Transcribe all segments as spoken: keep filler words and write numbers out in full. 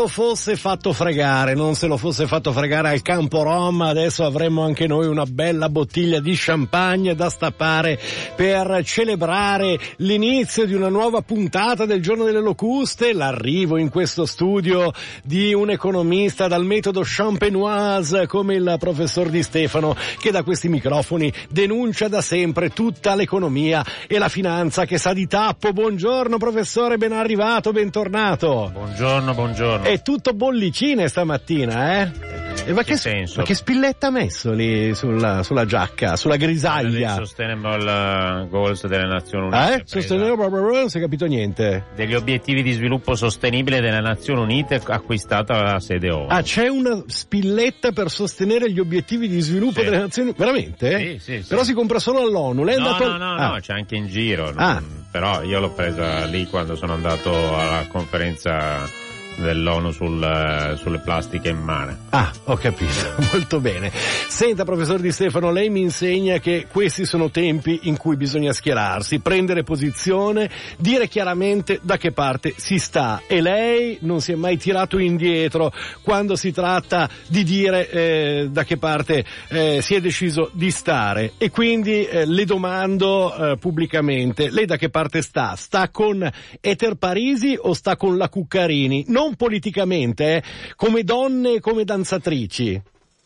lo fosse fatto fregare, non se lo fosse fatto fregare al Campo Rom, adesso avremmo anche noi una bella bottiglia di champagne da stappare per celebrare l'inizio di una nuova puntata del Giorno delle Locuste, l'arrivo in questo studio di un economista dal metodo champenoise come il professor Di Stefano, che da questi microfoni denuncia da sempre tutta l'economia e la finanza che sa di tappo. Buongiorno professore, ben arrivato, bentornato. Buongiorno, buongiorno. È tutto bollicine stamattina, eh? E ma, che, senso? ma che spilletta ha messo lì sulla, sulla giacca, sulla grisaglia? Sustainable Goals delle Nazioni Unite. Ah, eh? Sustainable, non si è capito niente. Degli obiettivi di sviluppo sostenibile delle Nazioni Unite, acquistata la sede O N U. Ah, c'è una spilletta per sostenere gli obiettivi di sviluppo sì. delle Nazioni Unite? Veramente? Sì, sì, sì. Però si compra solo all'ONU. Lei è no, andato... no, no, ah. no, c'è anche in giro. Ah. Non, però io l'ho presa lì quando sono andato alla conferenza dell'ONU sul, sulle plastiche in mare. Ah, ho capito, molto bene. Senta professor Di Stefano, lei mi insegna che questi sono tempi in cui bisogna schierarsi, prendere posizione, dire chiaramente da che parte si sta, e lei non si è mai tirato indietro quando si tratta di dire eh, da che parte eh, si è deciso di stare, e quindi eh, le domando eh, pubblicamente, lei da che parte sta? Sta con Eter Parisi o sta con la Cuccarini? Non Non politicamente, eh, come donne, come danzatrici.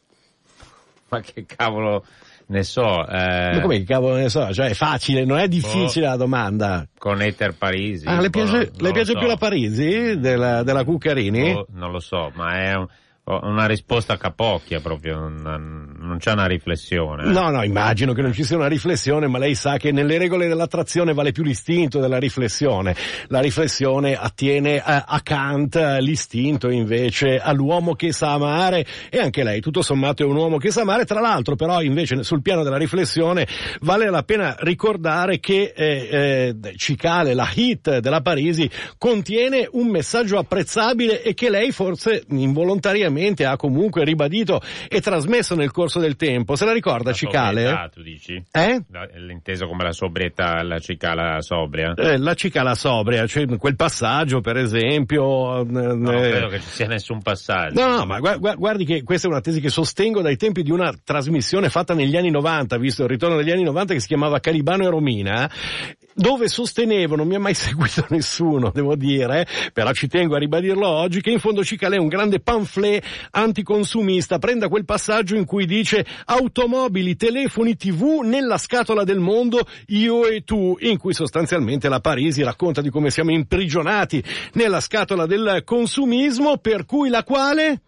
Ma che cavolo ne so. Eh... Ma come che cavolo ne so? Cioè è facile, non è difficile oh, la domanda. Con Eter Parisi. Ah, le piace, non, le non piace so. più la Parisi della, della Cuccarini? Oh, non lo so, ma è un... una risposta capocchia proprio, non, non c'è una riflessione. Eh. No, no, immagino che non ci sia una riflessione, ma lei sa che nelle regole dell'attrazione vale più l'istinto della riflessione. La riflessione attiene a, a Kant, l'istinto invece all'uomo che sa amare, e anche lei tutto sommato è un uomo che sa amare. Tra l'altro però invece sul piano della riflessione vale la pena ricordare che eh, eh, Cicale, la hit della Parisi, contiene un messaggio apprezzabile e che lei forse involontariamente ha comunque ribadito e trasmesso nel corso del tempo. Se la ricorda, la Cicale? Sobrietà, tu dici? Eh? L'inteso come la sobrietà, la cicala sobria? Eh, la cicala sobria, cioè quel passaggio per esempio... No, non eh, credo che ci sia nessun passaggio. No, no, ma gu- guardi che questa è una tesi che sostengo dai tempi di una trasmissione fatta negli anni novanta, visto il ritorno degli anni novanta, che si chiamava Calibano e Romina, dove sostenevo, non mi ha mai seguito nessuno, devo dire, però ci tengo a ribadirlo oggi, che in fondo Cicale è un grande pamphlet anticonsumista. Prenda quel passaggio in cui dice automobili, telefoni, tv nella scatola del mondo, io e tu, in cui sostanzialmente la Parisi racconta di come siamo imprigionati nella scatola del consumismo, per cui la quale?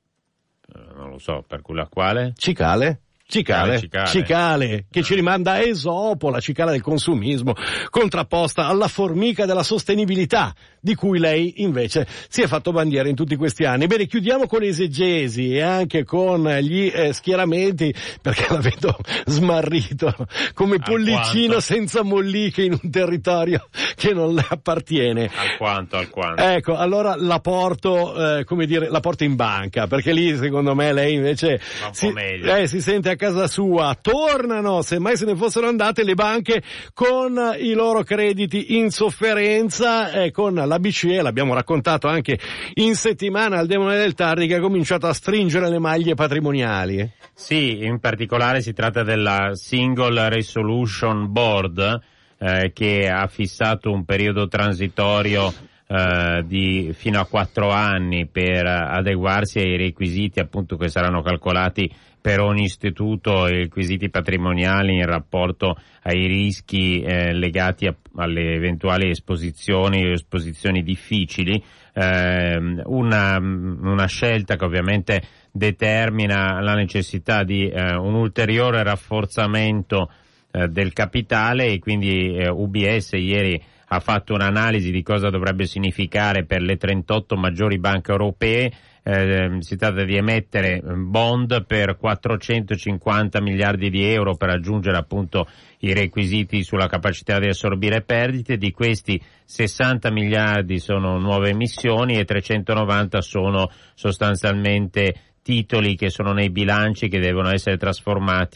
Non lo so, per cui la quale? Cicale. Cicale, Cicale, Cicale, che ci rimanda a Esopo, la cicala del consumismo, contrapposta alla formica della sostenibilità, di cui lei invece si è fatto bandiera in tutti questi anni. Bene, chiudiamo con esegesi e anche con gli eh, schieramenti, perché la vedo smarrito, come pollicino senza molliche in un territorio che non le appartiene. Alquanto, alquanto. Ecco, allora la porto, eh, come dire, la porto in banca, perché lì secondo me lei invece si, eh, si sente a casa sua. Tornano, se mai se ne fossero andate, le banche con i loro crediti in sofferenza, e con la B C E, l'abbiamo raccontato anche in settimana al Demone del Tardi, che ha cominciato a stringere le maglie patrimoniali. Sì, in particolare si tratta della Single Resolution Board, eh, che ha fissato un periodo transitorio Uh, di fino a quattro anni per adeguarsi ai requisiti appunto che saranno calcolati per ogni istituto, i requisiti patrimoniali in rapporto ai rischi eh, legati a, alle eventuali esposizioni o esposizioni difficili, eh, una, una scelta che ovviamente determina la necessità di eh, un ulteriore rafforzamento eh, del capitale, e quindi eh, U B S ieri ha fatto un'analisi di cosa dovrebbe significare per le trentotto maggiori banche europee. Eh, si tratta di emettere bond per quattrocentocinquanta miliardi di euro per raggiungere appunto i requisiti sulla capacità di assorbire perdite. Di questi sessanta miliardi sono nuove emissioni e trecentonovanta sono sostanzialmente titoli che sono nei bilanci, che devono essere trasformati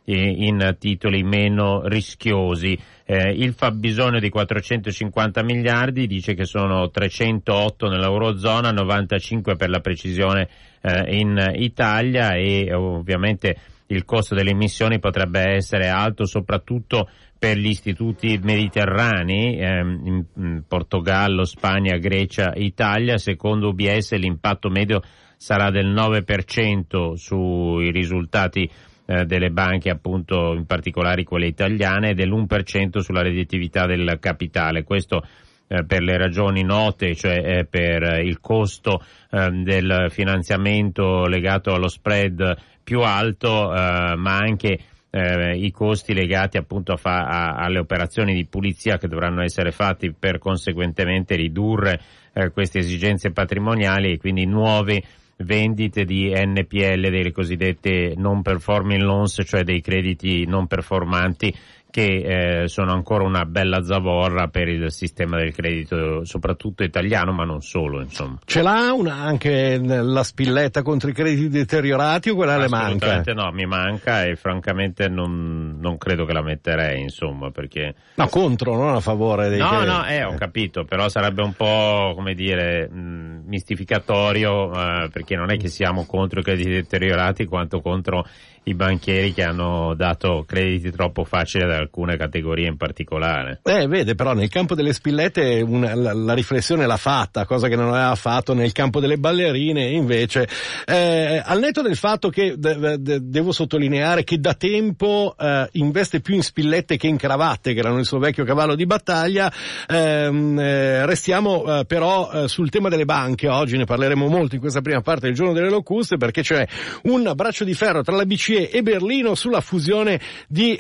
in titoli meno rischiosi. Eh, il fabbisogno di quattrocentocinquanta miliardi dice che sono trecentootto nell'Eurozona, novantacinque per la precisione eh, in Italia, e ovviamente il costo delle emissioni potrebbe essere alto soprattutto per gli istituti mediterranei, ehm, in, in Portogallo, Spagna, Grecia, Italia. Secondo U B S l'impatto medio sarà del nove per cento sui risultati eh, delle banche, appunto in particolare quelle italiane, e dell'uno per cento sulla redditività del capitale. Questo eh, per le ragioni note, cioè eh, per il costo eh, del finanziamento legato allo spread più alto, eh, ma anche eh, i costi legati appunto a fa- a- alle operazioni di pulizia che dovranno essere fatti per conseguentemente ridurre eh, queste esigenze patrimoniali, e quindi nuove vendite di N P L, delle cosiddette non performing loans, cioè dei crediti non performanti, che eh, sono ancora una bella zavorra per il sistema del credito, soprattutto italiano, ma non solo, insomma. Ce l'ha una anche la spilletta contro i crediti deteriorati, o quella le manca? Assolutamente no, mi manca, e francamente non, non credo che la metterei, insomma, perché... No, contro, non a favore dei No, crediti. no, eh, ho capito, però sarebbe un po', come dire, mh, mistificatorio, eh, perché non è che siamo contro i crediti deteriorati quanto contro i banchieri che hanno dato crediti troppo facili ad alcune categorie in particolare. Eh, vede, però nel campo delle spillette una, la, la riflessione l'ha fatta, cosa che non aveva fatto nel campo delle ballerine, invece. Eh, al netto del fatto che de, de, devo sottolineare che da tempo eh, investe più in spillette che in cravatte, che erano il suo vecchio cavallo di battaglia, ehm, eh, restiamo eh, però eh, sul tema delle banche. Oggi ne parleremo molto in questa prima parte del Giorno delle Locuste, perché c'è un braccio di ferro tra la B C E e Berlino sulla fusione di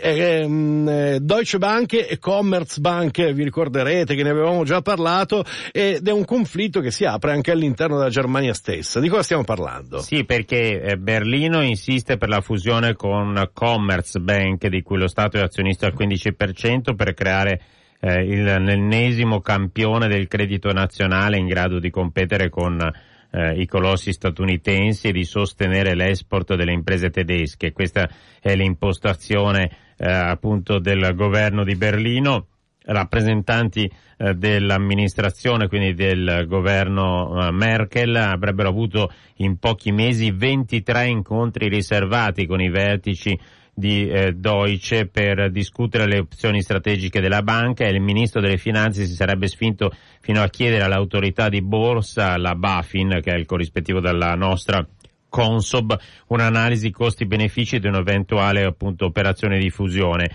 ehm, Deutsche Bank e Commerzbank. Vi ricorderete che ne avevamo già parlato, ed è un conflitto che si apre anche all'interno della Germania stessa. Di cosa stiamo parlando? Sì, perché Berlino insiste per la fusione con Commerzbank, di cui lo Stato è azionista al quindici per cento, per creare eh, il, l'ennesimo campione del credito nazionale in grado di competere con Eh, i colossi statunitensi e di sostenere l'export delle imprese tedesche. Questa è l'impostazione eh, appunto del governo di Berlino. Rappresentanti eh, dell'amministrazione, quindi del governo eh, Merkel, avrebbero avuto in pochi mesi ventitré incontri riservati con i vertici di eh, Deutsche per discutere le opzioni strategiche della banca, e il ministro delle finanze si sarebbe spinto fino a chiedere all'autorità di borsa, la BaFin, che è il corrispettivo della nostra Consob, un'analisi costi-benefici di un'eventuale appunto operazione di fusione.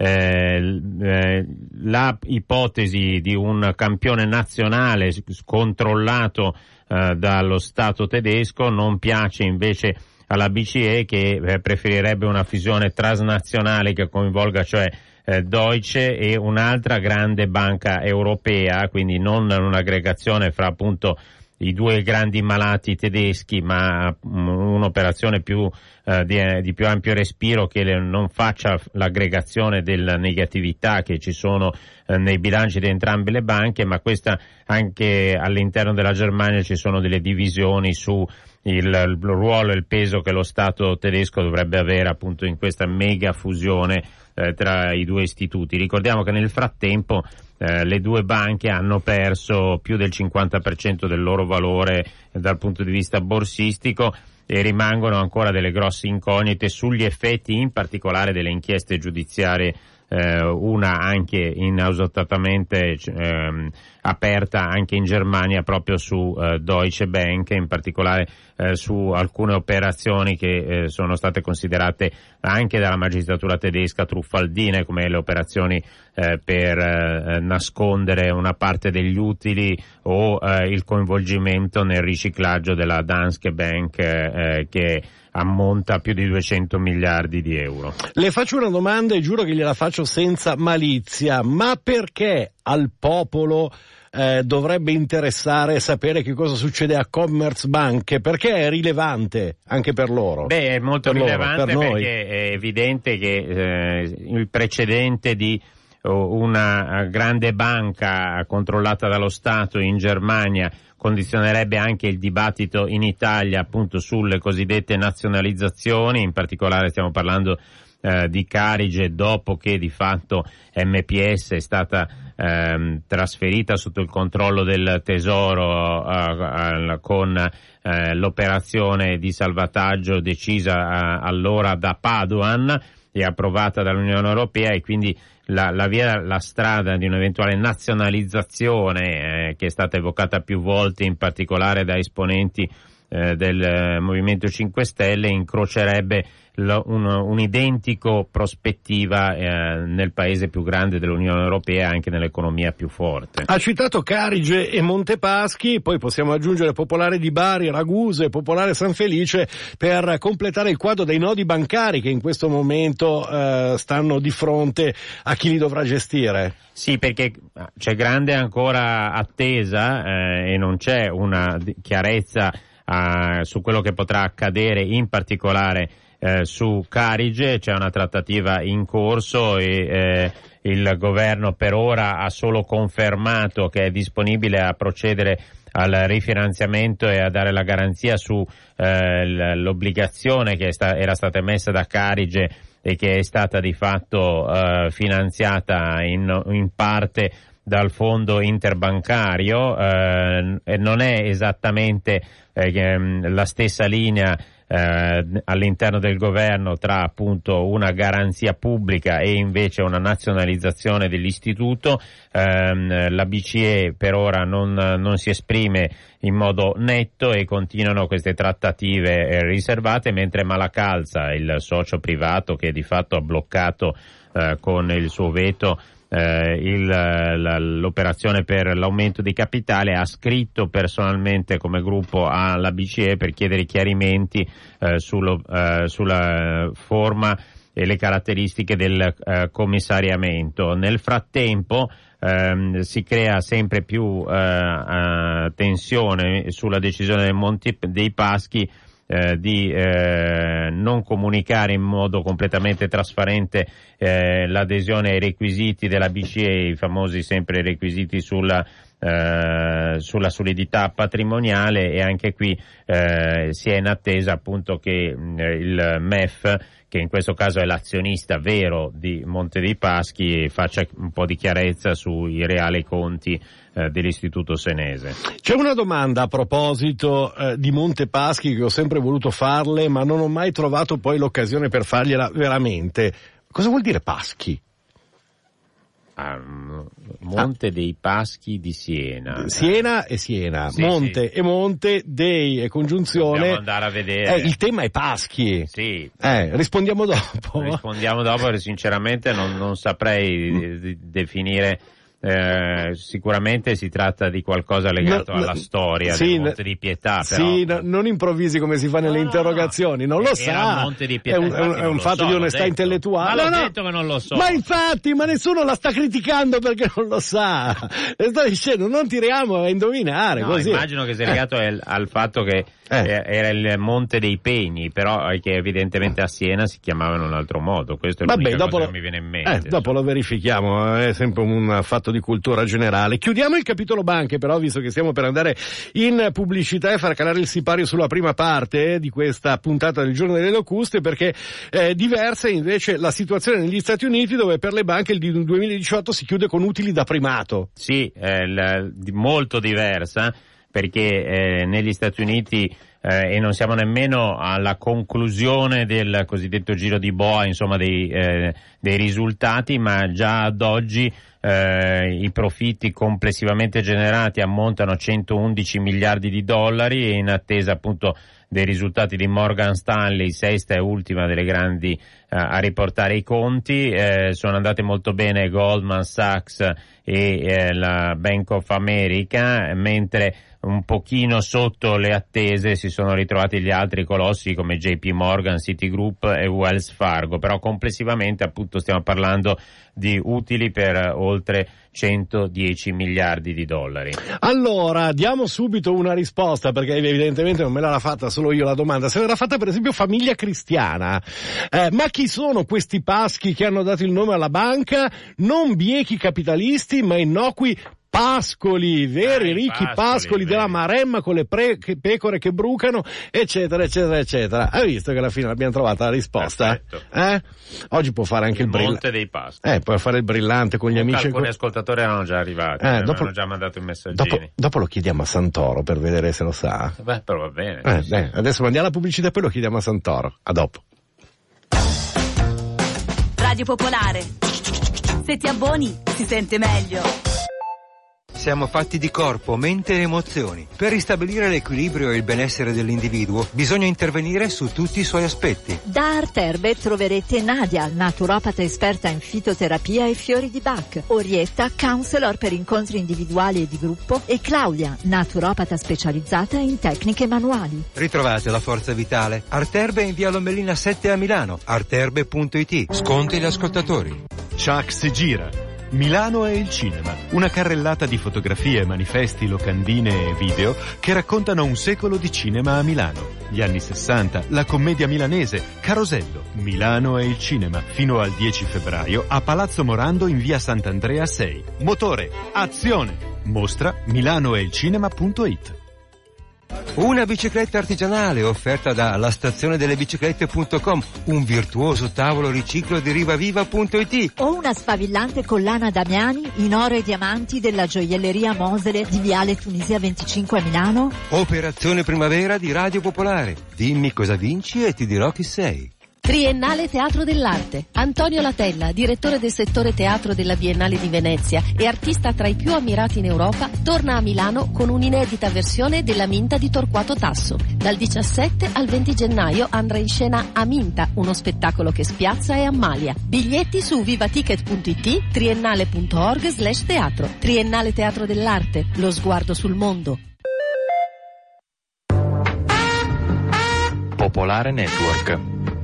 Eh, eh, la ipotesi di un campione nazionale controllato eh, dallo Stato tedesco non piace invece alla B C E, che eh, preferirebbe una fusione transnazionale che coinvolga cioè eh, Deutsche e un'altra grande banca europea, quindi non un'aggregazione fra appunto i due grandi malati tedeschi, ma un'operazione più eh, di, di più ampio respiro, che le, non faccia l'aggregazione della negatività che ci sono eh, nei bilanci di entrambe le banche, ma questa anche all'interno della Germania ci sono delle divisioni su il, il ruolo e il peso che lo Stato tedesco dovrebbe avere appunto in questa mega fusione eh, tra i due istituti. Ricordiamo che nel frattempo eh, le due banche hanno perso più del cinquanta per cento del loro valore eh, dal punto di vista borsistico, e rimangono ancora delle grosse incognite sugli effetti in particolare delle inchieste giudiziarie, eh, una anche inausatamente ehm, aperta anche in Germania proprio su eh, Deutsche Bank, in particolare eh, su alcune operazioni che eh, sono state considerate anche dalla magistratura tedesca truffaldine, come le operazioni eh, per eh, nascondere una parte degli utili o eh, il coinvolgimento nel riciclaggio della Danske Bank eh, che ammonta a più di duecento miliardi di euro. Le faccio una domanda e giuro che gliela faccio senza malizia, ma perché al popolo eh, dovrebbe interessare sapere che cosa succede a Commerzbank? Perché è rilevante anche per loro? Beh, è molto per rilevante loro, per perché è evidente che eh, il precedente di una grande banca controllata dallo Stato in Germania condizionerebbe anche il dibattito in Italia appunto sulle cosiddette nazionalizzazioni, in particolare stiamo parlando eh, di Carige, dopo che di fatto M P S è stata ehm, trasferita sotto il controllo del Tesoro eh, eh, con eh, l'operazione di salvataggio decisa eh, allora da Padoan e approvata dall'Unione Europea, e quindi la, la via, la strada di un'eventuale nazionalizzazione eh, che è stata evocata più volte, in particolare da esponenti eh, del eh, Movimento cinque Stelle, incrocerebbe lo, un, un identico prospettiva eh, nel paese più grande dell'Unione Europea, anche nell'economia più forte. Ha citato Carige e Montepaschi, poi possiamo aggiungere Popolare di Bari, Ragusa e Popolare San Felice per completare il quadro dei nodi bancari che in questo momento eh, stanno di fronte a chi li dovrà gestire. Sì, perché c'è grande ancora attesa eh, e non c'è una chiarezza eh, su quello che potrà accadere, in particolare Eh, su Carige. C'è una trattativa in corso e eh, il governo per ora ha solo confermato che è disponibile a procedere al rifinanziamento e a dare la garanzia su eh, l'obbligazione che è sta- era stata emessa da Carige e che è stata di fatto eh, finanziata in, in parte dal fondo interbancario. Eh, e non è esattamente eh, la stessa linea Eh, all'interno del governo tra appunto una garanzia pubblica e invece una nazionalizzazione dell'istituto. Eh, la B C E per ora non, non si esprime in modo netto e continuano queste trattative eh, riservate, mentre Malacalza, il socio privato che di fatto ha bloccato eh, con il suo veto Eh, il, la, l'operazione per l'aumento di capitale, ha scritto personalmente come gruppo alla B C E per chiedere chiarimenti eh, sullo, eh, sulla forma e le caratteristiche del eh, commissariamento. Nel frattempo ehm, si crea sempre più eh, eh, tensione sulla decisione del Monte dei Paschi Eh, di eh, non comunicare in modo completamente trasparente eh, l'adesione ai requisiti della B C E, i famosi sempre requisiti sulla eh, sulla solidità patrimoniale, e anche qui eh, si è in attesa appunto che mh, il M E F, che in questo caso è l'azionista vero di Monte dei Paschi, faccia un po' di chiarezza sui reali conti eh, dell'istituto senese. C'è una domanda a proposito eh, di Monte Paschi che ho sempre voluto farle, ma non ho mai trovato poi l'occasione per fargliela veramente. Cosa vuol dire Paschi? Ah, Monte ah. dei Paschi di Siena. Siena e Siena, sì, Monte sì. e Monte, Dei e congiunzione. Dobbiamo andare a vedere. Eh, il tema è Paschi. Sì. Eh, rispondiamo dopo. Rispondiamo dopo, perché sinceramente non, non saprei mm. di, definire. Eh, sicuramente si tratta di qualcosa legato no, alla no, storia sì, del Monte di Pietà, però. Sì, no, non improvvisi come si fa nelle no, interrogazioni, non lo era sa. Monte di Pietà, è un, è un, è un fatto so, di onestà detto. intellettuale. Ma l'ho no, no. detto che non lo so. Ma infatti, ma nessuno la sta criticando perché non lo sa. Le sto dicendo, non tiriamo a indovinare. No, così. Immagino che sia legato eh. al fatto che eh. era il Monte dei Pegni, però che evidentemente a Siena si chiamavano in un altro modo. Questo è l'unica Vabbè, dopo cosa lo, che mi viene in mente. Eh, dopo lo verifichiamo, è sempre un fatto di cultura generale. Chiudiamo il capitolo banche, però, visto che stiamo per andare in pubblicità e far calare il sipario sulla prima parte eh, di questa puntata del Giorno delle Locuste, perché è diversa invece la situazione negli Stati Uniti, dove per le banche il duemiladiciotto si chiude con utili da primato. Sì, è l- molto diversa, perché eh, negli Stati Uniti eh, e non siamo nemmeno alla conclusione del cosiddetto giro di boa, insomma dei, eh, dei risultati, ma già ad oggi eh, i profitti complessivamente generati ammontano a centoundici miliardi di dollari, e in attesa appunto dei risultati di Morgan Stanley, sesta e ultima delle grandi uh, a riportare i conti. Eh, sono andate molto bene Goldman Sachs e eh, la Bank of America, mentre un pochino sotto le attese si sono ritrovati gli altri colossi come J P Morgan, Citigroup e Wells Fargo, però complessivamente appunto stiamo parlando di utili per oltre centodieci miliardi di dollari. Allora, diamo subito una risposta, perché evidentemente non me l'era fatta solo io la domanda, se l'era fatta per esempio Famiglia Cristiana. Eh, ma chi sono questi paschi che hanno dato il nome alla banca? Non biechi capitalisti, ma innocui pascoli, veri ah, ricchi pascoli, pascoli veri. della Maremma con le pre- che pecore che brucano, eccetera, eccetera, eccetera. Hai visto che alla fine abbiamo trovato la risposta? Eh? Oggi può fare anche il, il brillante. Monte dei Pascoli. Eh, può fare il brillante con gli Comunque amici. Alcuni con... ascoltatori erano già arrivati, eh, eh, dopo... hanno già mandato i messaggini. Dopo, dopo lo chiediamo a Santoro per vedere se lo sa. Beh, però va bene. Eh, beh, adesso mandiamo la pubblicità e poi lo chiediamo a Santoro. A dopo. Radio Popolare. Se ti abboni, si sente meglio. Siamo fatti di corpo, mente e emozioni. Per ristabilire l'equilibrio e il benessere dell'individuo bisogna intervenire su tutti i suoi aspetti. Da Arterbe troverete Nadia, naturopata esperta in fitoterapia e fiori di Bach, Orietta, counselor per incontri individuali e di gruppo, e Claudia, naturopata specializzata in tecniche manuali. Ritrovate la forza vitale. Arterbe in via Lomellina sette a Milano, arterbe punto it. Sconti agli ascoltatori. Chuck si gira. Milano è il cinema, una carrellata di fotografie, manifesti, locandine e video che raccontano un secolo di cinema a Milano. Gli anni sessanta, la commedia milanese, Carosello. Milano è il cinema, fino al dieci febbraio a Palazzo Morando in via Sant'Andrea sei. Motore, azione! Mostra milanoeilcinema punto it. Una bicicletta artigianale offerta da la stazione delle biciclette punto com, un virtuoso tavolo riciclo di rivaviva punto it. O una sfavillante collana Damiani in oro e diamanti della gioielleria Mosele di Viale Tunisia venticinque a Milano. Operazione Primavera di Radio Popolare. Dimmi cosa vinci e ti dirò chi sei. Triennale Teatro dell'Arte. Antonio Latella, direttore del settore teatro della Biennale di Venezia e artista tra i più ammirati in Europa, torna a Milano con un'inedita versione della Minta di Torquato Tasso. Dal diciassette al venti gennaio andrà in scena Aminta, uno spettacolo che spiazza e ammalia. Biglietti su vivaticket punto it, triennale punto org slash teatro. Triennale Teatro dell'Arte, lo sguardo sul mondo. Popolare Network.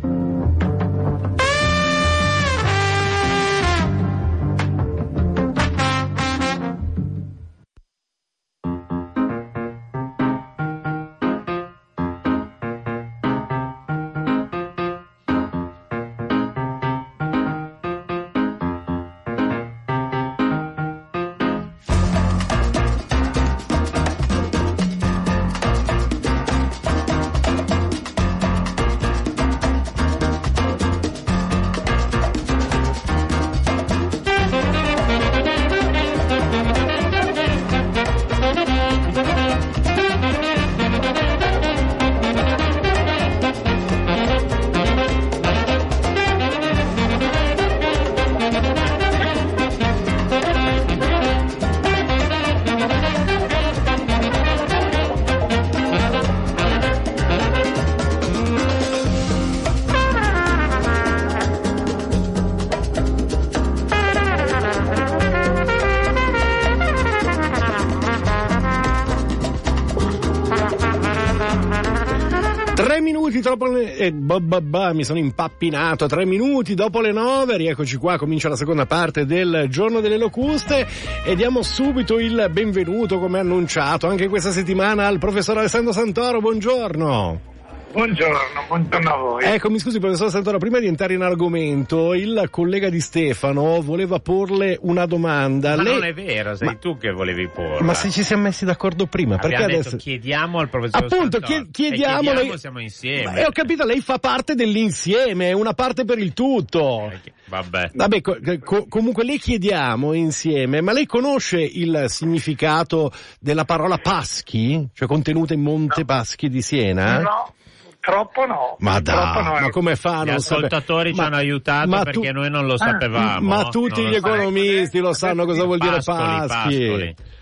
Dopo le, eh, bah, bah, bah, mi sono impappinato. Tre minuti dopo le nove, rieccoci qua, comincia la seconda parte del Giorno delle Locuste e diamo subito il benvenuto, come annunciato anche questa settimana, al professor Alessandro Santoro. Buongiorno. Buongiorno, buongiorno a voi. Ecco, mi scusi professor Santoro, prima di entrare in argomento, il collega di Stefano voleva porle una domanda. Ma Lei... non è vero, sei ma... tu che volevi porla. Ma se ci siamo messi d'accordo prima, abbiamo perché detto, adesso chiediamo al professor appunto Santoro. Chied- chiediamo, chiediamo lei... siamo insieme. Ma, eh, ho capito, lei fa parte dell'insieme, è una parte per il tutto. Eh, vabbè. Vabbè, co- co- comunque le chiediamo insieme, ma lei conosce il significato della parola Paschi, cioè contenuta in Monte no. Paschi di Siena? No. Troppo no. Ma dai, no. ma come fa? Gli non ascoltatori sape... ci hanno aiutato ma perché tu... noi non lo sapevamo. Ma tutti gli economisti lo sanno cosa vuol dire Paschi. Pascoli.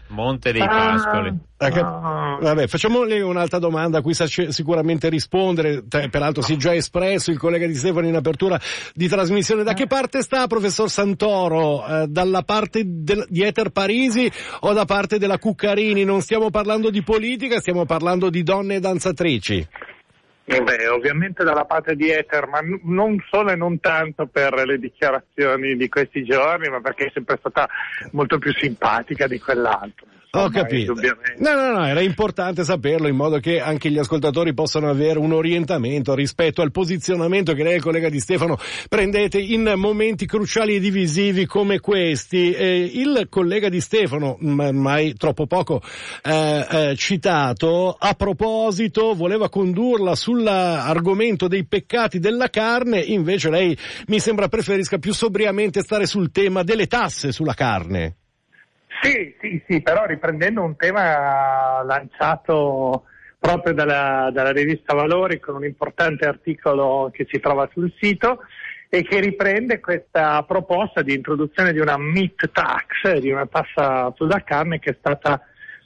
Monte dei Pascoli. Ah, no. Vabbè, facciamogli un'altra domanda a cui sa sicuramente rispondere. Peraltro si è già espresso il collega di Stefano in apertura di trasmissione. Da che parte sta, professor Santoro? Eh, dalla parte del, di Ether Parisi o da parte della Cuccarini? Non stiamo parlando di politica, stiamo parlando di donne danzatrici. Beh, ovviamente dalla parte di Ether, ma n- non solo e non tanto per le dichiarazioni di questi giorni, ma perché è sempre stata molto più simpatica di quell'altro. Ho capito. No, no, no, era importante saperlo in modo che anche gli ascoltatori possano avere un orientamento rispetto al posizionamento che lei, collega di Stefano, prendete in momenti cruciali e divisivi come questi. Eh, il collega di Stefano, mai troppo poco eh, eh, citato, a proposito voleva condurla sull'argomento dei peccati della carne, invece lei mi sembra preferisca più sobriamente stare sul tema delle tasse sulla carne. Sì, sì, sì, però riprendendo un tema lanciato proprio dalla, dalla rivista Valori con un importante articolo che si trova sul sito e che riprende questa proposta di introduzione di una meat tax, di una tassa sulla carne che è stata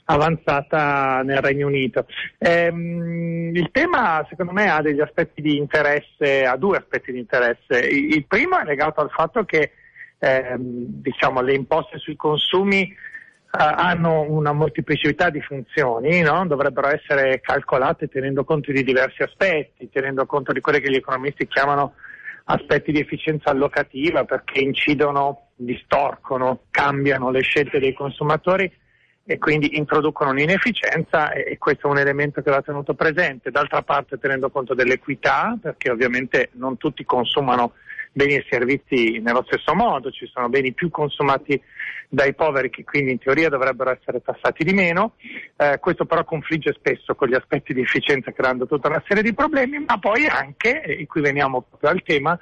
avanzata nel Regno Unito. Ehm, il tema secondo me ha degli aspetti di interesse, ha due aspetti di interesse. Il primo è legato al fatto che Eh, diciamo le imposte sui consumi eh, hanno una molteplicità di funzioni, no? Dovrebbero essere calcolate tenendo conto di diversi aspetti, tenendo conto di quelli che gli economisti chiamano aspetti di efficienza allocativa, perché incidono, distorcono, cambiano le scelte dei consumatori e quindi introducono un'inefficienza, e, e questo è un elemento che va tenuto presente. D'altra parte tenendo conto dell'equità, perché ovviamente non tutti consumano beni e servizi nello stesso modo, ci sono beni più consumati dai poveri che quindi in teoria dovrebbero essere tassati di meno, eh, questo però confligge spesso con gli aspetti di efficienza creando tutta una serie di problemi, ma poi anche, e qui veniamo proprio al tema,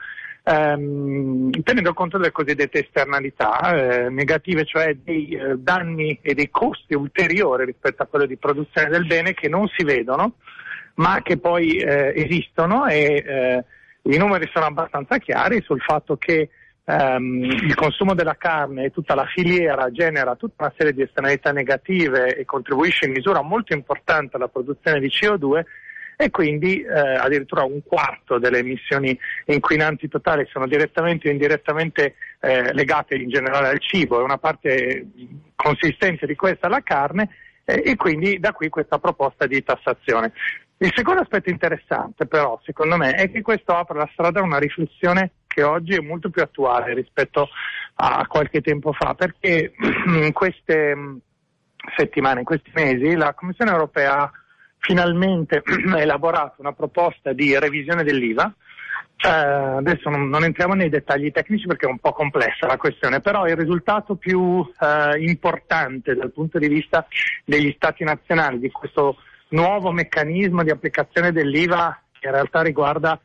ehm, tenendo conto delle cosiddette esternalità eh, negative, cioè dei eh, danni e dei costi ulteriori rispetto a quello di produzione del bene che non si vedono ma che poi eh, esistono e eh, i numeri sono abbastanza chiari sul fatto che ehm, il consumo della carne e tutta la filiera genera tutta una serie di esternalità negative e contribuisce in misura molto importante alla produzione di C O due e quindi eh, addirittura un quarto delle emissioni inquinanti totali sono direttamente o indirettamente eh, legate in generale al cibo, e una parte consistente di questa è la carne eh, e quindi da qui questa proposta di tassazione. Il secondo aspetto interessante però, secondo me, è che questo apre la strada a una riflessione che oggi è molto più attuale rispetto a qualche tempo fa, perché in queste settimane, in questi mesi, la Commissione europea ha finalmente elaborato una proposta di revisione dell'I V A. Eh, adesso non, non entriamo nei dettagli tecnici perché è un po' complessa la questione, però il risultato più eh, importante dal punto di vista degli Stati nazionali di questo nuovo meccanismo di applicazione dell'I V A che in realtà riguarda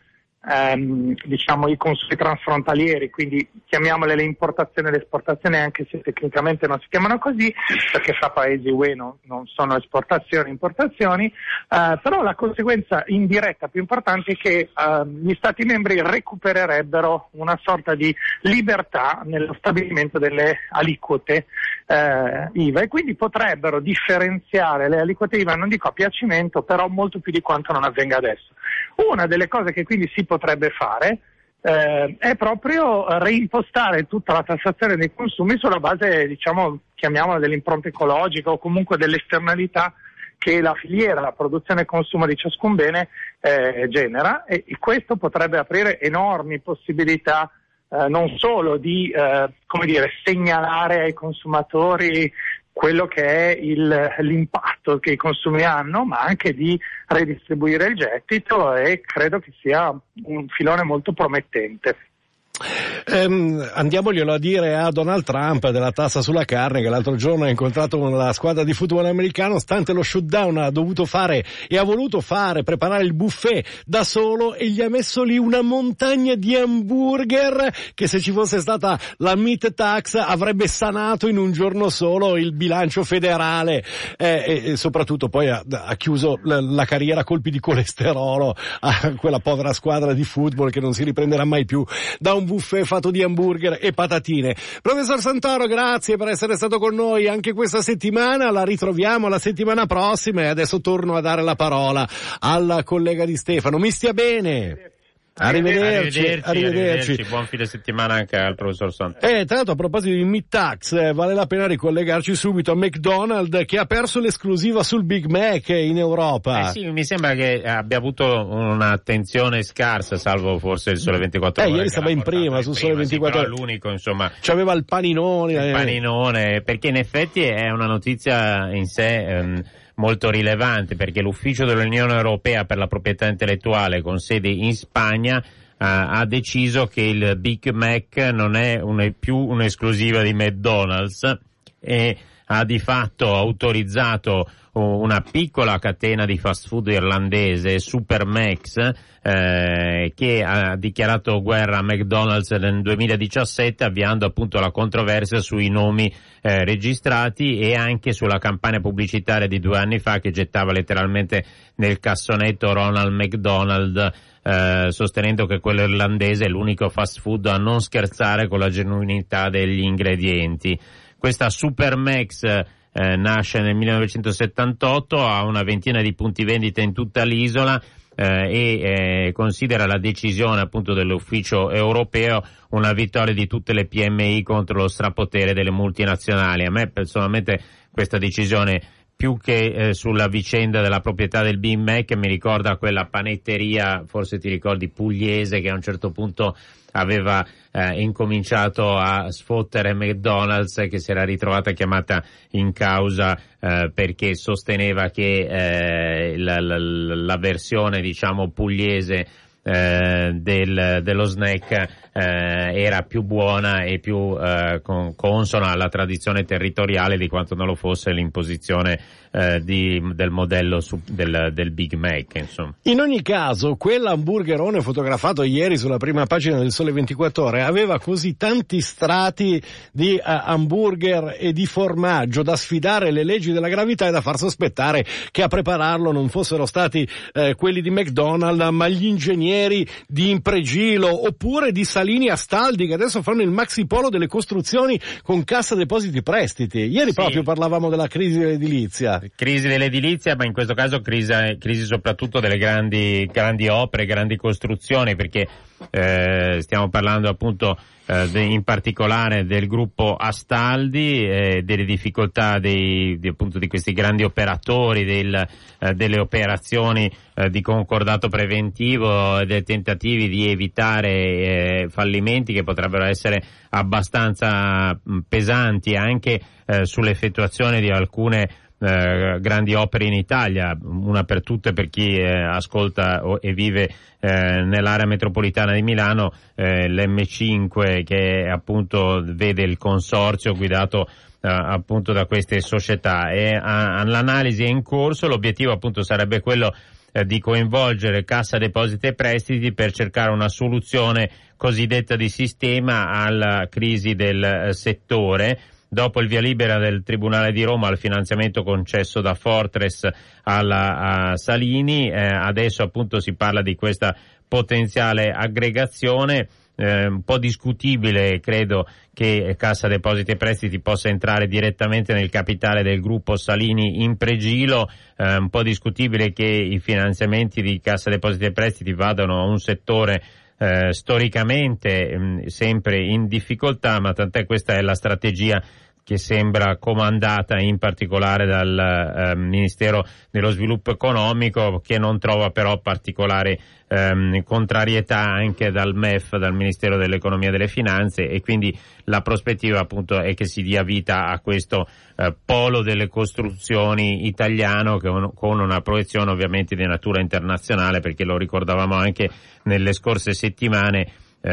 ehm, diciamo i consumi transfrontalieri, quindi chiamiamole le importazioni e le esportazioni, anche se tecnicamente non si chiamano così perché fra paesi U E non, non sono esportazioni importazioni, eh, però la conseguenza indiretta più importante è che eh, gli Stati membri recupererebbero una sorta di libertà nello stabilimento delle aliquote eh, I V A e quindi potrebbero differenziare le aliquote I V A, non dico a piacimento, però molto più di quanto non avvenga adesso. Una delle cose che quindi si potrebbe fare eh, è proprio reimpostare tutta la tassazione dei consumi sulla base, diciamo, chiamiamola dell'impronta ecologica o comunque delle esternalità che la filiera, la produzione e consumo di ciascun bene eh, genera, e, e questo potrebbe aprire enormi possibilità eh, non solo di eh, come dire, segnalare ai consumatori quello che è il, l'impatto che i consumi hanno, ma anche di redistribuire il gettito, e credo che sia un filone molto promettente. Um, andiamoglielo a dire a Donald Trump della tassa sulla carne, che l'altro giorno ha incontrato con la squadra di football americano, stante lo shutdown ha dovuto fare e ha voluto fare, preparare il buffet da solo, e gli ha messo lì una montagna di hamburger che, se ci fosse stata la meat tax, avrebbe sanato in un giorno solo il bilancio federale, eh, e, e soprattutto poi ha, ha chiuso la, la carriera a colpi di colesterolo a quella povera squadra di football che non si riprenderà mai più da un buffet fatto di hamburger e patatine. Professor Santoro, grazie per essere stato con noi anche questa settimana, la ritroviamo la settimana prossima e adesso torno a dare la parola al collega Di Stefano. Mi stia bene. Arrivederci, arrivederci, arrivederci. arrivederci. Buon fine settimana anche al professor Santoro. Eh, tra l'altro, a proposito di Meat Tax, eh, vale la pena ricollegarci subito a McDonald's, che ha perso l'esclusiva sul Big Mac in Europa. Eh sì, mi sembra che abbia avuto un'attenzione scarsa, salvo forse il Sole ventiquattro eh, Ore. ieri stava in prima, sul Sole ventiquattro Ore. Sì, l'unico, insomma. C'aveva il paninone. Il eh. paninone, perché in effetti è una notizia in sé ehm, molto rilevante, perché l'ufficio dell'Unione Europea per la proprietà intellettuale con sede in Spagna Uh, ha deciso che il Big Mac non è un, più un'esclusiva di McDonald's e ha di fatto autorizzato una piccola catena di fast food irlandese, Supermax, eh, che ha dichiarato guerra a McDonald's nel duemiladiciassette, avviando appunto la controversia sui nomi eh, registrati e anche sulla campagna pubblicitaria di due anni fa che gettava letteralmente nel cassonetto Ronald McDonald, eh, sostenendo che quello irlandese è l'unico fast food a non scherzare con la genuinità degli ingredienti. Questa Supermax eh, nasce nel millenovecentosettantotto, ha una ventina di punti vendita in tutta l'isola eh, e eh, considera la decisione appunto dell'ufficio europeo una vittoria di tutte le P M I contro lo strapotere delle multinazionali. A me personalmente questa decisione, più che eh, sulla vicenda della proprietà del Big Mac, mi ricorda quella panetteria, forse ti ricordi, pugliese, che a un certo punto aveva eh, incominciato a sfottere McDonald's, che si era ritrovata chiamata in causa eh, perché sosteneva che eh, la, la, la versione, diciamo, pugliese eh, del, dello snack eh, era più buona e più eh, con, consona alla tradizione territoriale di quanto non lo fosse l'imposizione eh, di, del modello su, del, del Big Mac, insomma. In ogni caso, quell'hamburgerone fotografato ieri sulla prima pagina del Sole ventiquattro Ore aveva così tanti strati di uh, hamburger e di formaggio da sfidare le leggi della gravità e da far sospettare che a prepararlo non fossero stati eh, quelli di McDonald's, ma gli ingegneri di Impregilo oppure di Salini Astaldi, che adesso fanno il maxi polo delle costruzioni con Cassa Depositi Prestiti. Ieri sì, proprio parlavamo della crisi dell'edilizia. Crisi dell'edilizia, ma in questo caso crisi, crisi soprattutto delle grandi, grandi opere, grandi costruzioni, perché eh, stiamo parlando appunto eh, de, in particolare del gruppo Astaldi, eh, delle difficoltà dei, di, appunto di questi grandi operatori, del, eh, delle operazioni eh, di concordato preventivo, dei tentativi di evitare eh, fallimenti che potrebbero essere abbastanza mh, pesanti anche eh, sull'effettuazione di alcune Eh, grandi opere in Italia, una per tutte per chi eh, ascolta o, e vive eh, nell'area metropolitana di Milano, eh, l'M cinque, che appunto vede il consorzio guidato eh, appunto da queste società, e a, l'analisi è in corso. L'obiettivo appunto sarebbe quello eh, di coinvolgere Cassa Depositi e Prestiti per cercare una soluzione cosiddetta di sistema alla crisi del eh, settore. Dopo il via libera del Tribunale di Roma al finanziamento concesso da Fortress alla a Salini, eh, adesso appunto si parla di questa potenziale aggregazione, eh, un po' discutibile credo che Cassa Depositi e Prestiti possa entrare direttamente nel capitale del gruppo Salini Impregilo, eh, un po' discutibile che i finanziamenti di Cassa Depositi e Prestiti vadano a un settore eh, storicamente mh, sempre in difficoltà, ma tant'è, questa è la strategia che sembra comandata in particolare dal eh, Ministero dello Sviluppo Economico, che non trova però particolare ehm, contrarietà anche dal M E F, dal Ministero dell'Economia e delle Finanze, e quindi la prospettiva appunto è che si dia vita a questo eh, polo delle costruzioni italiano, che un, con una proiezione ovviamente di natura internazionale, perché lo ricordavamo anche nelle scorse settimane.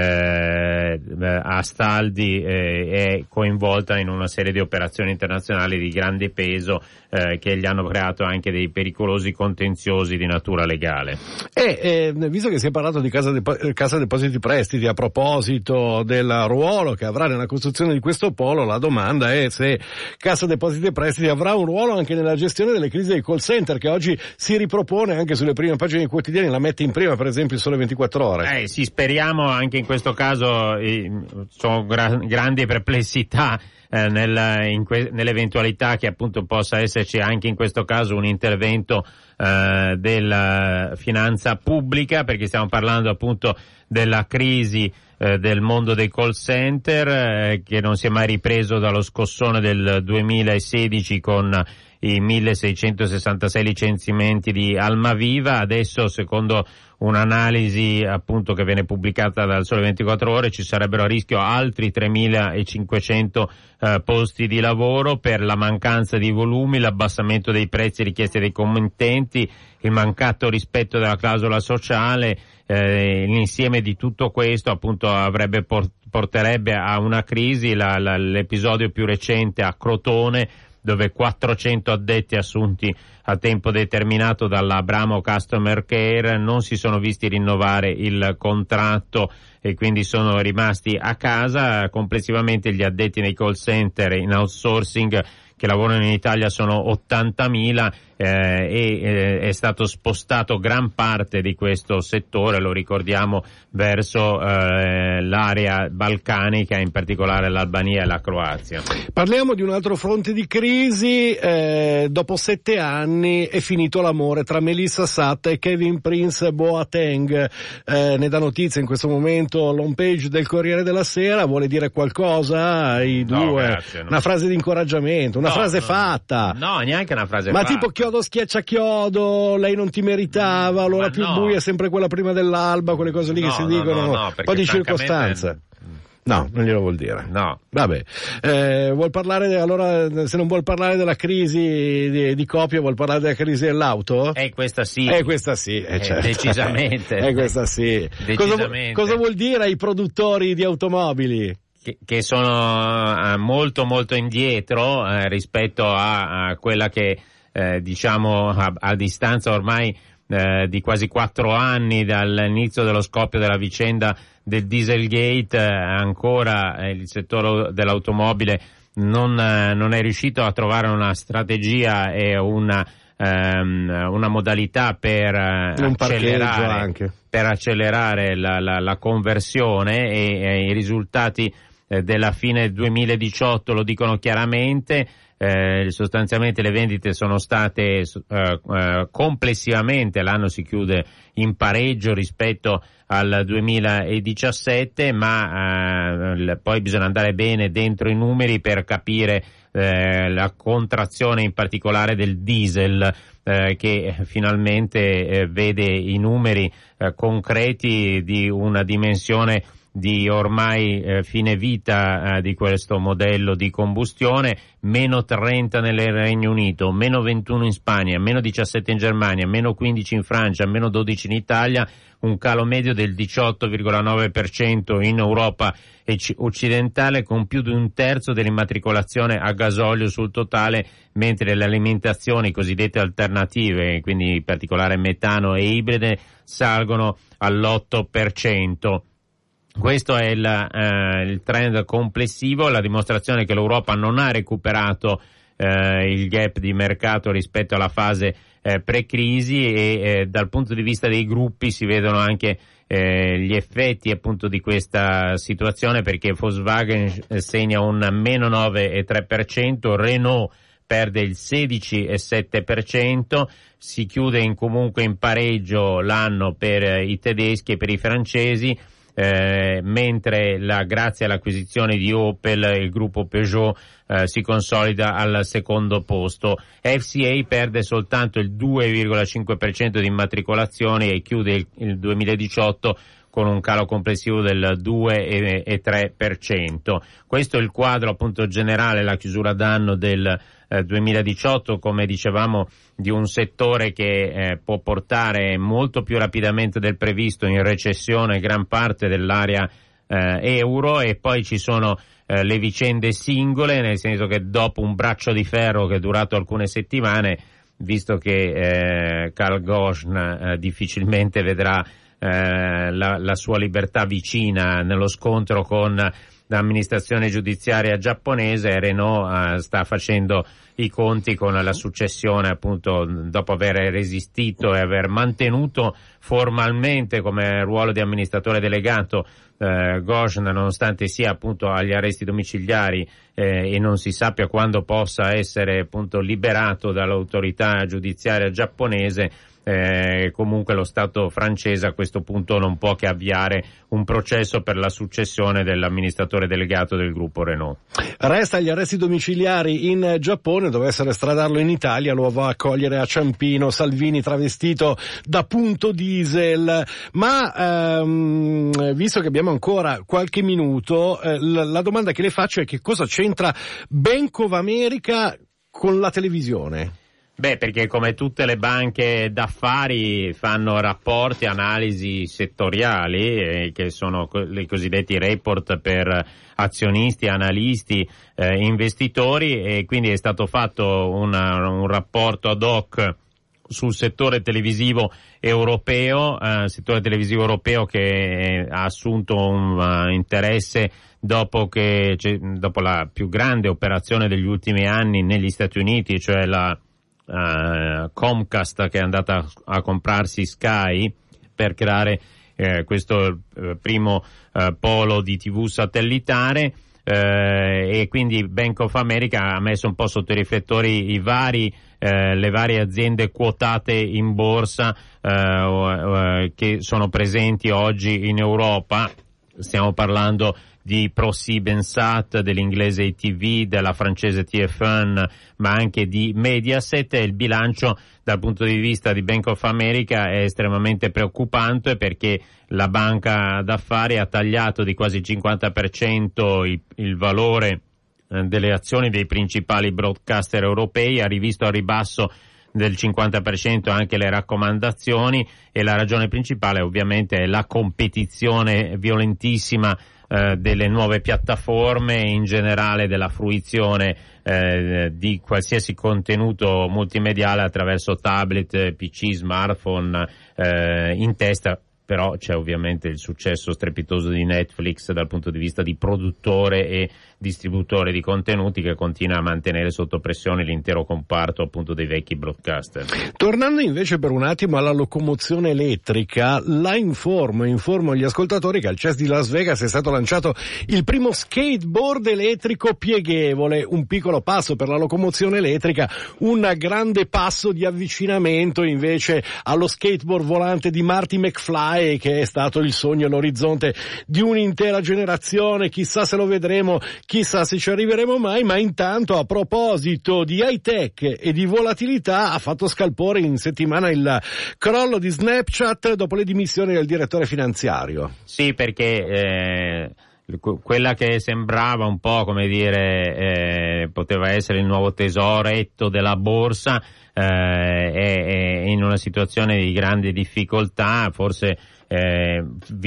Eh, Astaldi eh, è coinvolta in una serie di operazioni internazionali di grande peso eh, che gli hanno creato anche dei pericolosi contenziosi di natura legale. E eh, visto che si è parlato di Cassa, Depo- Cassa Depositi Prestiti, a proposito del ruolo che avrà nella costruzione di questo polo, la domanda è se Cassa Depositi e Prestiti avrà un ruolo anche nella gestione delle crisi dei call center, che oggi si ripropone anche sulle prime pagine dei quotidiani, la mette in prima per esempio il Sole ventiquattro Ore. Eh sì, speriamo anche in questo caso eh, sono gra- grandi perplessità eh, nel, in que- nell'eventualità che appunto possa esserci anche in questo caso un intervento eh, della finanza pubblica, perché stiamo parlando appunto della crisi eh, del mondo dei call center eh, che non si è mai ripreso dallo scossone del duemilasedici con i milleseicentosessantasei licenziamenti di Almaviva. Adesso, secondo un'analisi appunto che viene pubblicata dal Sole ventiquattro Ore, ci sarebbero a rischio altri tremilacinquecento eh, posti di lavoro per la mancanza di volumi, l'abbassamento dei prezzi richiesti dai committenti, il mancato rispetto della clausola sociale. Eh, l'insieme di tutto questo appunto avrebbe port- porterebbe a una crisi. La, la, l'episodio più recente a Crotone, dove quattrocento addetti assunti a tempo determinato dalla Bramo Customer Care non si sono visti rinnovare il contratto e quindi sono rimasti a casa. Complessivamente gli addetti nei call center in outsourcing che lavorano in Italia sono ottantamila eh, e eh, è stato spostato gran parte di questo settore, lo ricordiamo, verso eh, l'area balcanica, in particolare l'Albania e la Croazia. Parliamo di un altro fronte di crisi. Eh, dopo sette anni è finito l'amore tra Melissa Satta e Kevin Prince Boateng. Eh, ne dà notizia in questo momento l'home page del Corriere della Sera. Vuole dire qualcosa ai No, due? grazie, no. Una frase di incoraggiamento, una No, frase no, fatta. No, neanche una frase Ma fatta. tipo chiodo schiaccia chiodo, lei non ti meritava, l'ora Ma più no. buia è sempre quella prima dell'alba, quelle cose lì No, che si no, dicono, no, no, un perché po' di francamente- circostanza. No, non glielo vuol dire. No. Vabbè, eh, vuol parlare, de- allora, se non vuol parlare della crisi di, di coppia, vuol parlare della crisi dell'auto? Eh, questa sì. Eh, questa sì, eh, Eh, certo. decisamente. Eh, questa sì. Cosa, vu- Decisamente. cosa vuol dire ai produttori di automobili? Che, che sono eh, molto molto indietro eh, rispetto a, a quella che eh, diciamo a, a distanza ormai eh, di quasi quattro anni dall'inizio dello scoppio della vicenda del Dieselgate, eh, ancora eh, il settore dell'automobile non, eh, non è riuscito a trovare una strategia e una ehm, una modalità per eh, Un parcheggio accelerare anche. per accelerare la, la, la conversione e, e i risultati eh, della fine duemiladiciotto lo dicono chiaramente. Eh, sostanzialmente le vendite sono state eh, eh, complessivamente, l'anno si chiude in pareggio rispetto al duemiladiciassette, ma eh, poi bisogna andare bene dentro i numeri per capire eh, la contrazione in particolare del diesel eh, che finalmente eh, vede i numeri eh, concreti di una dimensione di ormai eh, fine vita eh, di questo modello di combustione. Meno trenta nel Regno Unito, meno ventuno in Spagna, meno diciassette in Germania, meno quindici in Francia, meno dodici in Italia, un calo medio del diciotto virgola nove per cento in Europa occidentale, con più di un terzo dell'immatricolazione a gasolio sul totale, mentre le alimentazioni cosiddette alternative, quindi in particolare metano e ibride, salgono all'otto per cento. Questo è il, eh, il trend complessivo, la dimostrazione che l'Europa non ha recuperato eh, il gap di mercato rispetto alla fase eh, pre-crisi e eh, dal punto di vista dei gruppi si vedono anche eh, gli effetti appunto di questa situazione, perché Volkswagen segna un meno nove virgola tre per cento, Renault perde il sedici virgola sette per cento, si chiude in, comunque in pareggio l'anno per i tedeschi e per i francesi. Eh, mentre la, grazie all'acquisizione di Opel il gruppo Peugeot eh, si consolida al secondo posto. F C A perde soltanto il due virgola cinque per cento di immatricolazioni e chiude il, il duemiladiciotto con un calo complessivo del due virgola tre per cento. Questo è il quadro appunto generale, la chiusura d'anno del eh, duemiladiciotto, come dicevamo, di un settore che eh, può portare molto più rapidamente del previsto in recessione gran parte dell'area eh, euro, e poi ci sono eh, le vicende singole, nel senso che dopo un braccio di ferro che è durato alcune settimane, visto che eh, Carl Ghosn eh, difficilmente vedrà eh, la, la sua libertà vicina nello scontro con l'amministrazione giudiziaria giapponese. Renault eh, sta facendo i conti con la successione, appunto, dopo aver resistito e aver mantenuto formalmente come ruolo di amministratore delegato eh, Ghosn, nonostante sia appunto agli arresti domiciliari eh, e non si sappia quando possa essere appunto liberato dall'autorità giudiziaria giapponese. Eh, comunque lo Stato francese a questo punto non può che avviare un processo per la successione dell'amministratore delegato del gruppo Renault. Resta agli arresti domiciliari in Giappone, dovesse estradarlo in Italia, lo va a cogliere a Ciampino Salvini travestito da punto diesel. Ma ehm, visto che abbiamo ancora qualche minuto, eh, la, la domanda che le faccio è: che cosa c'entra Bank of America con la televisione? Beh, perché come tutte le banche d'affari fanno rapporti, analisi settoriali, eh, che sono i cosiddetti report per azionisti, analisti, eh, investitori, e quindi è stato fatto una, un rapporto ad hoc sul settore televisivo europeo, eh, settore televisivo europeo che ha assunto un uh, interesse dopo che dopo la più grande operazione degli ultimi anni negli Stati Uniti, cioè la Uh, Comcast, che è andata a comprarsi Sky per creare eh, questo eh, primo eh, polo di tivù satellitare, eh, e quindi Bank of America ha messo un po' sotto i riflettori i vari eh, le varie aziende quotate in borsa eh, eh, che sono presenti oggi in Europa. Stiamo parlando di ProSiebenSat, dell'inglese I T V, della francese T F un, ma anche di Mediaset. E il bilancio dal punto di vista di Bank of America è estremamente preoccupante, perché la banca d'affari ha tagliato di quasi il cinquanta per cento il, il valore eh, delle azioni dei principali broadcaster europei, ha rivisto a ribasso del cinquanta per cento anche le raccomandazioni, e la ragione principale ovviamente è la competizione violentissima eh, delle nuove piattaforme, in generale della fruizione eh, di qualsiasi contenuto multimediale attraverso tablet, P C, smartphone eh, in testa. Però c'è ovviamente il successo strepitoso di Netflix dal punto di vista di produttore e distributore di contenuti, che continua a mantenere sotto pressione l'intero comparto appunto dei vecchi broadcaster. Tornando invece per un attimo alla locomozione elettrica, la informo, informo gli ascoltatori che al C E S di Las Vegas è stato lanciato il primo skateboard elettrico pieghevole, un piccolo passo per la locomozione elettrica, un grande passo di avvicinamento invece allo skateboard volante di Marty McFly, che è stato il sogno e l'orizzonte di un'intera generazione. Chissà se lo vedremo, chissà se ci arriveremo mai. Ma intanto, a proposito di high tech e di volatilità, ha fatto scalpore in settimana il crollo di Snapchat dopo le dimissioni del direttore finanziario. Sì, perché eh, quella che sembrava un po', come dire, eh, poteva essere il nuovo tesoretto della borsa, eh, è, è in una situazione di grande difficoltà, forse eh,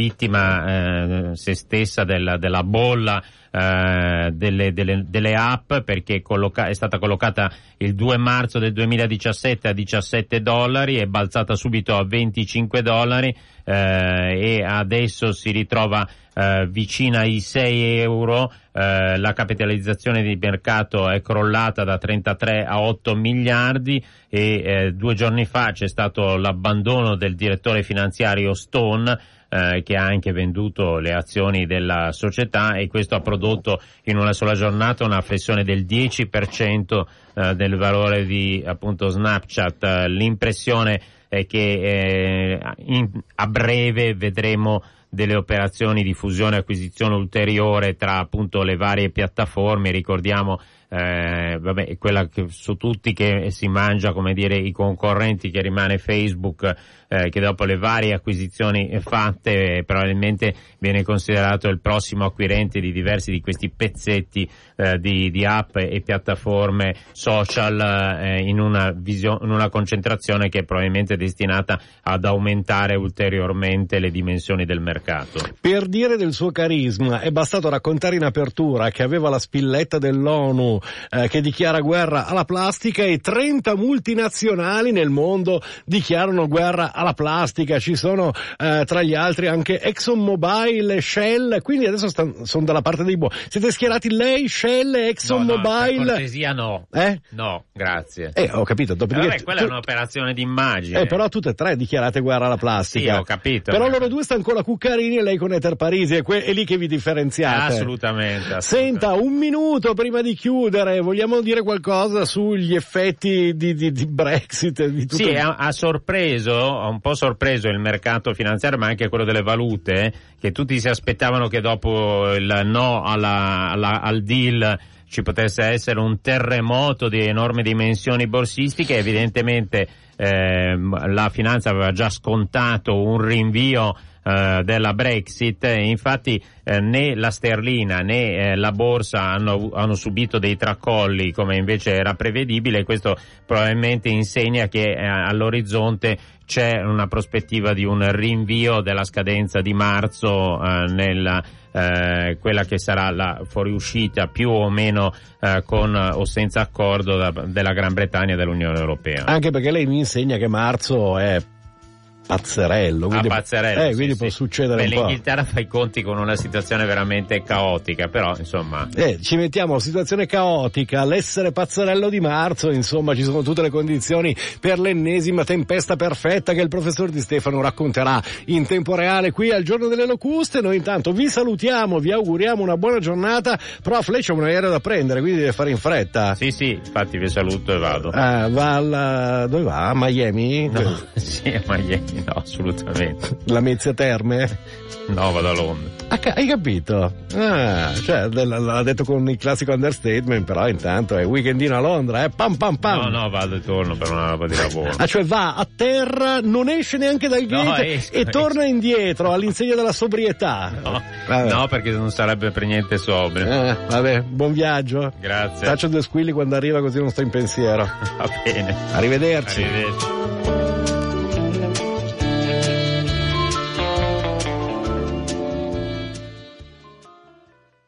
vittima eh, se stessa della, della bolla eh, delle, delle, delle app, perché colloca- è stata collocata il due marzo del duemiladiciassette a diciassette dollari, è balzata subito a venticinque dollari eh, e adesso si ritrova eh, vicina ai sei euro. Eh, la capitalizzazione di mercato è crollata da trentatré a otto miliardi, e eh, due giorni fa c'è stato l'abbandono del direttore finanziario Stone, eh, che ha anche venduto le azioni della società, e questo ha prodotto in una sola giornata una flessione del dieci per cento eh, del valore di appunto Snapchat. Eh, l'impressione è che eh, in, a breve vedremo delle operazioni di fusione e acquisizione ulteriore tra appunto le varie piattaforme. Ricordiamo eh, vabbè, quella che su tutti che si mangia, come dire, i concorrenti, che rimane Facebook, eh, che dopo le varie acquisizioni fatte eh, probabilmente viene considerato il prossimo acquirente di diversi di questi pezzetti eh, di, di app e piattaforme social, eh, in una visio- in una concentrazione che probabilmente destinata ad aumentare ulteriormente le dimensioni del mercato. Per dire del suo carisma è bastato raccontare in apertura che aveva la spilletta dell'ONU eh, che dichiara guerra alla plastica, e trenta multinazionali nel mondo dichiarano guerra alla plastica. Ci sono eh, tra gli altri anche ExxonMobil, Shell, quindi adesso sta, sono dalla parte dei buoni. Siete schierati lei, Shell, ExxonMobil? No, no, per cortesia no. Eh? No, grazie. Eh, ho capito. Dopodiché, Vabbè, quella tu, è un'operazione d'immagine. Eh, però tutte e tre dichiarate guerra alla plastica. Sì, ho capito. Però loro due stanno con la Cuccarini e lei con Ether Parisi, è, que- è lì che vi differenziate. Assolutamente, assolutamente. Senta, un minuto prima di chiudere, vogliamo dire qualcosa sugli effetti di, di, di Brexit? Di tutto sì, il... ha, ha sorpreso, ha un po' sorpreso il mercato finanziario, ma anche quello delle valute, che tutti si aspettavano che dopo il no alla, alla, al deal ci potesse essere un terremoto di enormi dimensioni borsistiche. Evidentemente eh, la finanza aveva già scontato un rinvio eh, della Brexit, e infatti eh, né la sterlina né eh, la borsa hanno, hanno subito dei tracolli come invece era prevedibile, e questo probabilmente insegna che eh, all'orizzonte c'è una prospettiva di un rinvio della scadenza di marzo eh, nella Eh, quella che sarà la fuoriuscita più o meno eh, con o senza accordo da, della Gran Bretagna e dell'Unione Europea. Anche perché lei mi insegna che marzo è pazzerello, quindi, ah, pazzerello, eh, sì, quindi sì. può succedere Beh, un po'. L'Inghilterra fa i conti con una situazione veramente caotica, però insomma eh, ci mettiamo situazione caotica, l'essere pazzerello di marzo, insomma ci sono tutte le condizioni per l'ennesima tempesta perfetta che il professor Di Stefano racconterà in tempo reale qui al Giorno delle Locuste. Noi intanto vi salutiamo, vi auguriamo una buona giornata. Prof, lei c'è un aereo da prendere, quindi deve fare in fretta. sì sì infatti vi saluto e vado. Ah, va alla... dove va? A Miami? No, sì, a Miami no, assolutamente. La Mezzia Terme? No, vado a Londra. Ah, hai capito? Ah, cioè, l'ha detto con il classico understatement, però intanto è weekendino a Londra, eh? Pam pam pam. No, no, vado e torno per una roba di lavoro. Ah, cioè va a terra, non esce neanche dal gate no, esco, e esco. torna indietro all'insegna della sobrietà. No, no, perché non sarebbe per niente sobrio. Eh, vabbè, buon viaggio. Grazie. Faccio due squilli quando arriva, così non sto in pensiero. Va bene. Arrivederci. Arrivederci.